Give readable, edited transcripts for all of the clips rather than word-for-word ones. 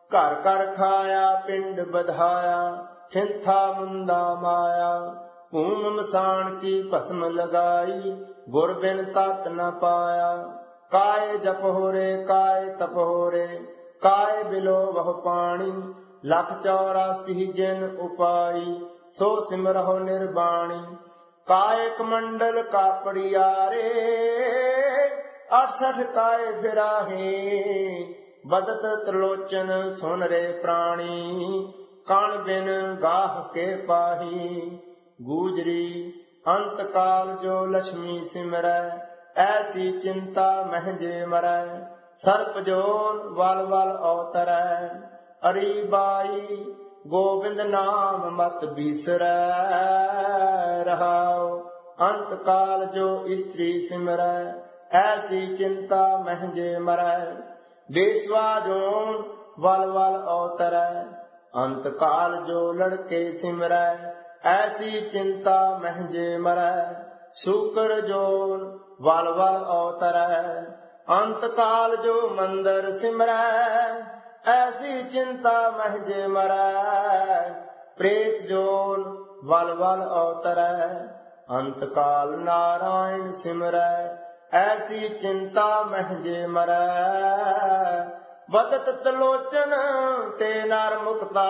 ਘਰ ਘਰ ਖਾਇਆ ਪਿੰਡ ਬਧਾਇਆ, ਖਿੰਥਾ ਮੁੰਦਾ ਮਾਇਆ। ਭੂਮ ਮਸਾਣ ਕੀ ਭਸਮ ਲਗਾਈ, ਗੁਰ ਬਿਨ ਤਤ ਨ ਪਾਇਆ। ਕਾਇ ਜਪ ਹੋਰੇ ਕਾਇ ਤਪ ਹੋਰੇ, ਕਾਇ ਬਿਲੋ ਬਹੁ ਪਾਣੀ। 184 ਜਿਨ ਉਪਾਈ, ਸੋ ਸਿਮਰਹੁ ਨਿਰਬਾਣੀ। ਕਾਇ ਕਮੰਡਲ ਕਾਪੜਿਆਰੇ, 68 ਕਾਇ ਫਿਰਾਹੇ। ਬਦਤ ਤ੍ਰਿਲੋਚਨ ਸੁਨ ਰੇ ਪ੍ਰਾਣੀ, ਕਣ ਬਿਨ ਗਾਹ ਕੇ ਪਾਹੀ। ਗੂਜਰੀ ਅੰਤ ਕਾਲ ਜੋ ਲక్ష్ਮੀ ਸਿਮਰੈ, ਐਸੀ ਚਿੰਤਾ ਮਹਿ ਮਰੈ। ਸਰਪ ਜੋਨ ਵਲ ਵਲ ਅਵਤਰੈ, ਅਰੀ ਬਾਈ ਗੋਬਿੰਦ ਨਾਮ ਮਤ ਬੀਸਰੈ। ਰਹਾਉ ਅੰਤ ਕਾਲ ਜੋ ਇਸਤਰੀ ਸਿਮਰੈ, ਐਸੀ ਚਿੰਤਾ ਮਹਿ ਮਰੈ। ਬੇਸਵਾ ਜੋਨ ਵਲ ਵਲ ਅਵਤਰੈ, ਅੰਤ ਕਾਲ ਜੋ ਲੜਕੇ ਸਿਮਰੈ, ਐਸੀ ਚਿੰਤਾ ਮਹਿ ਮਰੈ। ਸ਼ੂਕਰ ਜੋਨ ਵਲ ਵਲ ਅਵਤਰੈ, ਅੰਤ ਕਾਲ ਜੋ ਮੰਦਰ ਸਿਮਰੈ, ਐਸੀ ਚਿੰਤਾ ਮਹਿ ਮਰੈ। ਪ੍ਰੇਤ ਜੋਨ ਵਲ ਵਲ ਅਵਤਰੈ, ਅੰਤ ਕਾਲ ਨਾਰਾਇਣ ਸਿਮਰੈ, ਐਸੀ ਚਿੰਤਾ ਮਹਿ ਮਰੈ। ਬਦਤ ਤਲੋਚਨ ਤੇ ਨਰ ਮੁਕਤਾ,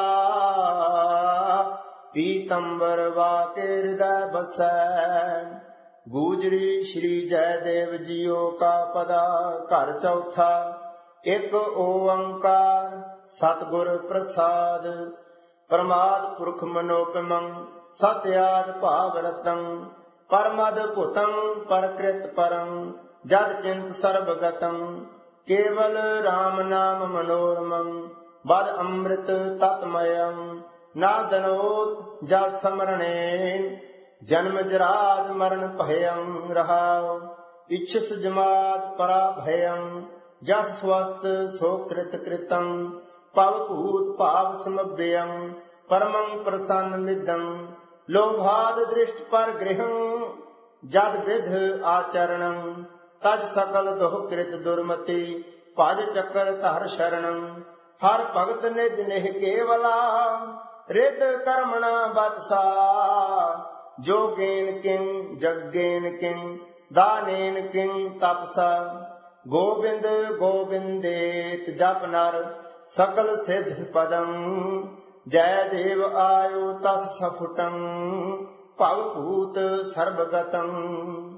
ਪੀਤੰਬਰ ਵਾਕੇ ਹਿਰਦੈ ਬਸੈ। ਗੂਜਰੀ ਸ਼੍ਰੀ ਜੈਦੇਵ ਜੀਓ ਕਾ ਪਦਾ, ਘਰ ਚੌਥਾ ਇੱਕ ਓੰਕਾਰ ਸਤਿਗੁਰ ਪ੍ਰਸਾਦ। ਪ੍ਰਮਾਦ ਪੁਰਖ ਮਨੋਪਮੰ, ਸਤਿਆਦ ਭਾਵ ਰਤੰ। ਪਰਮਦ ਭੁਤੰ ਪਰਕ੍ਰਿਤ ਪਰੰ, ਜਦ ਚਿੰਤ ਸਰਬ ਗਤੰ। ਕੇਵਲ ਰਾਮ ਨਾਮ ਮਨੋਰਮੰ, ਬਦ ਅੰਮ੍ਰਿਤ ਤਤਮਯੰ। ਨਾ ਦਨੋਤ ਜਦ ਸਮਰਣੇ, ਜਨਮ ਜਰਾਦ ਮਰਨ ਭਯੰ। ਰਹਾਉ ਇਛਸ ਜਮਾਤ ਪਰਾ ਭਯੰ, ਜਸ ਸਵਸਤ ਸੋ ਕ੍ਰਿਤ ਕ੍ਰਿਤੰ। ਭਵ ਭੂਤ ਭਾਵ ਸਮਭਯੰ, ਪਰਮੰ ਪ੍ਰਸੰਨ ਮਿਦੰ। ਲੋਭਾਦ ਦ੍ਰਿਸ਼ਟ ਪਰ ਗ੍ਰਹੰ, ਜਦ ਵਿਧ ਆਚਰਣੰ। ਤਜ ਸਕਲ ਦੁਖ ਕ੍ਰਿਤ ਦੁਰਮਤੀ, ਭਜ ਚੱਕਰ ਧਰ ਸ਼ਰਣੰ। ਹਰ ਭਗਤ ਨਿਜ ਨਿਹ ਕੇਵਲਾ, ਰਿਦ ਕਰਮਣਾ ਬਚਸਾ। ਜੋਗੇਨ ਕਿੰ ਜਗੇਨ ਕਿੰ, ਦਾਨੇਨ ਕਿੰ ਤਪਸਾ। ਗੋਬਿੰਦ ਗੋਬਿੰਦੇਤ ਜਪ ਨਰ, ਸਕਲ ਸਿਧ ਪਦੰ। ਜੈ ਦੇਵ ਆਇਓ ਤਸ ਸਫੁਟੰ, ਭਵ ਭੂਤ ਸਰਬ ਗਤੰ।